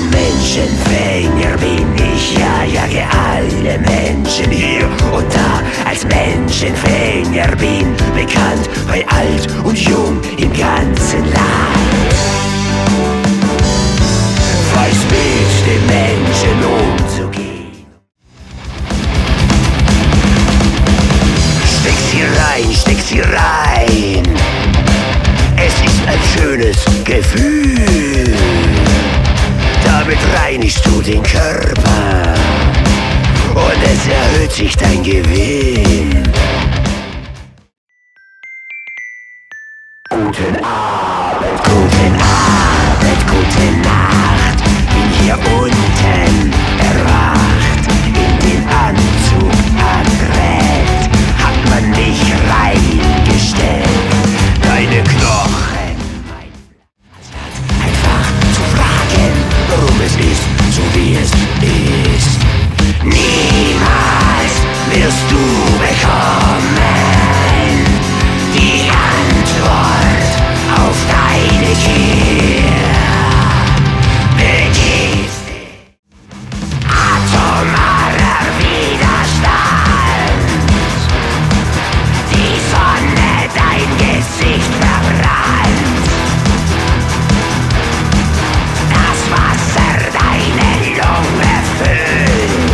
Menschenfänger bin ich, ja, jage alle Menschen hier und da. Als Menschenfänger bin bekannt bei alt und jung im ganzen Land. Weiß mit den Menschen umzugehen. Steck sie rein. Es ist ein schönes Gefühl. Damit reinigst du den Körper und es erhöht sich dein Gewinn. Guten Abend, gute Nacht. Bin hier unten erwacht, in den Anzug adrett. Hat man mich reingestellt, deine Knochen, mein Statt einfach zu fragen, warum es ist, so wie es ist. Niemals wirst du bekommen die Antwort auf deine Gier. Begibst dich. Atomarer Widerstand. Die Sonne dein Gesicht verbrannt. Das Wasser deine Lunge füllt.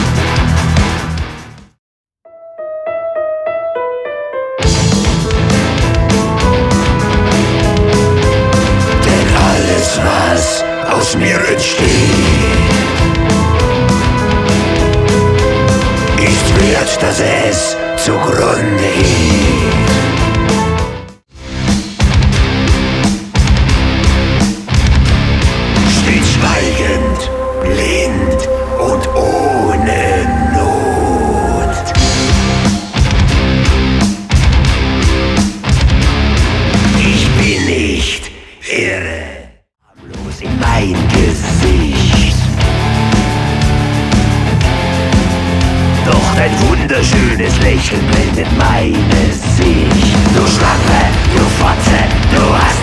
Denn alles, was aus mir entsteht, ist wert, dass es zugrunde geht. Steht schweigend, blind und ohne Not. Ich bin nicht irre, harmlos in mein Gesicht. Doch dein wunderschönes Lächeln blendet meine Sicht. Du Schlampe, du Fotze, du hast